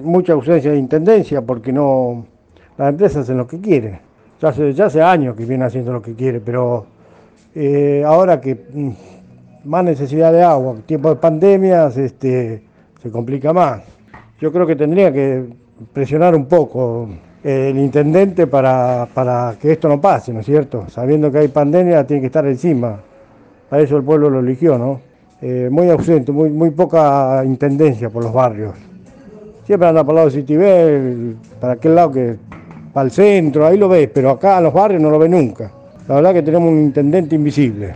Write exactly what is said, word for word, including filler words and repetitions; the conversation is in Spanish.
mucha ausencia de intendencia porque no, las empresas hacen lo que quieren. Ya hace, ya hace años que vienen haciendo lo que quieren, pero eh, ahora que mm, más necesidad de agua, tiempo de pandemias, este, se complica más. Yo creo que tendría que presionar un poco el intendente para, para que esto no pase, ¿no es cierto? Sabiendo que hay pandemia, tiene que estar encima. Para eso el pueblo lo eligió, ¿no? Eh, muy ausente, muy, muy poca intendencia por los barrios. Siempre anda por el lado de Citibel, para aquel lado que, para el centro, ahí lo ves, pero acá en los barrios no lo ve nunca. La verdad que tenemos un intendente invisible.